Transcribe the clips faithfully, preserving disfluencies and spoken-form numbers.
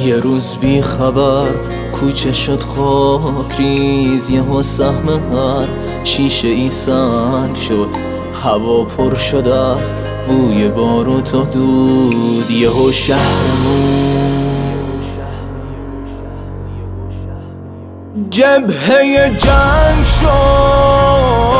یه روز بی خبر کوچه شد خاک ریز، یهو سهم هر شیشه ای سنگ شد. هوا پر شده از بوی باروت و دود، یهو شهرمون جبهه جنگ شد.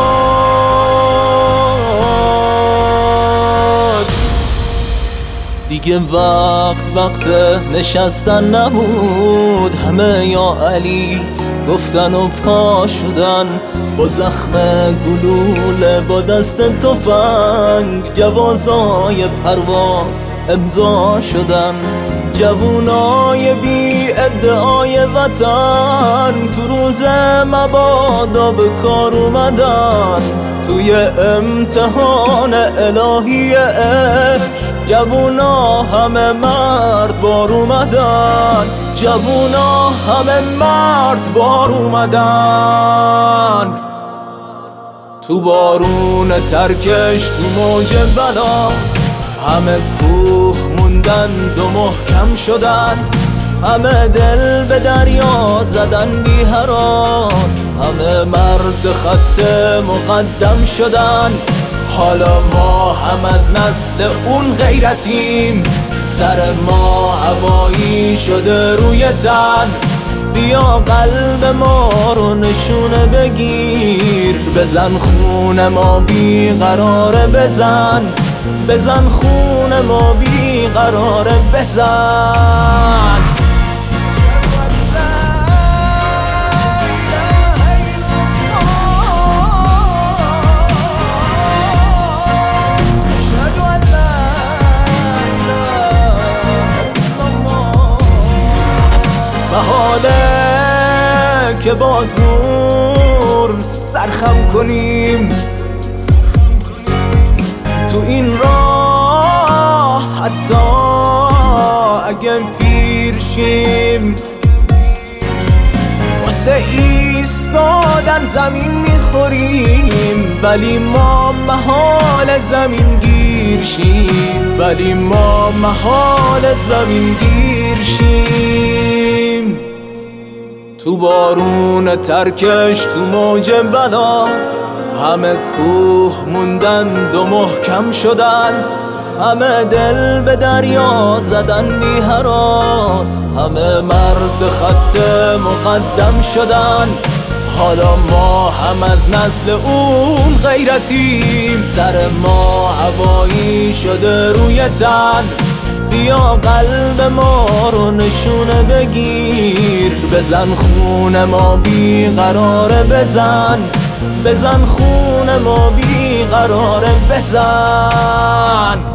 دیگه وقت وقت نشستن نبود، همه یا علی گفتن و پا شدن، با زخم گلوله با دست تفنگ جوازای پرواز امضا شدن. جوونای بی ادعای وطن تو روز مبادا به کار اومدن، توی امتحان الهی عشق جوونا همه مرد بار اومدن. جوونا همه مرد بار اومدن. تو بارون ترکش تو موج بلا همه کوه موندن و محکم شدن. همه دل به دریا زدن بی هراس، همه مرد خط مقدم شدن. حالا ما هم از نسل اون غیرتیم، سر ما هوایی شده روی تن. بیا قلب ما رو نشونه بگیر، بزن خون ما بی قراره بزن. بزن خون ما بی قراره بزن. محاله که با زور سرخم کنیم تو این راه، حتی اگه پیر شیم. واسه ایستادن زمین میخوریم، ولی ما محال زمین گیر شیم. ولی ما محال زمین گیر شیم. تو بارون ترکش تو موج بلا همه کوه موندن و محکم شدن. همه دل به دریا زدن بی هراس، همه مرد خط مقدم شدن. حالا ما هم از نسل اون غیرتیم، سر ما هوایی شده روی تن. بیا قلب ما رو نشونه بگیر، بزن خون ما بی قراره بزن. بزن خون ما بی قراره بزن.